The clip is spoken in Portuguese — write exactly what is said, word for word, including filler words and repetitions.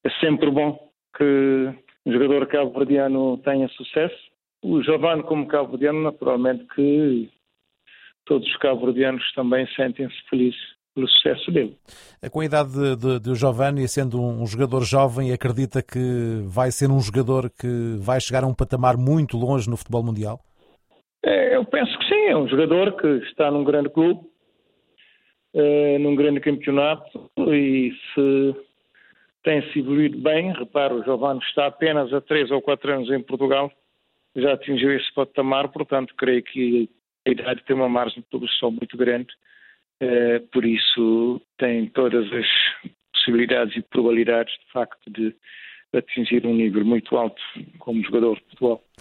É sempre bom que um jogador cabo-verdiano tenha sucesso. O Giovane, como cabo-verdiano, naturalmente que todos os cabo-verdianos também sentem-se felizes pelo sucesso dele. Com a idade de, de, de Giovane e sendo um jogador jovem, acredita que vai ser um jogador que vai chegar a um patamar muito longe no futebol mundial? É, eu penso que sim, é um jogador que está num grande clube, é, num grande campeonato, e se tem-se evoluído bem, repara, o Giovane está apenas há três ou quatro anos em Portugal, já atingiu esse patamar, portanto creio que a idade tem uma margem de progressão muito grande, é, por isso tem todas as possibilidades e probabilidades de facto de atingir um nível muito alto como jogador de futebol.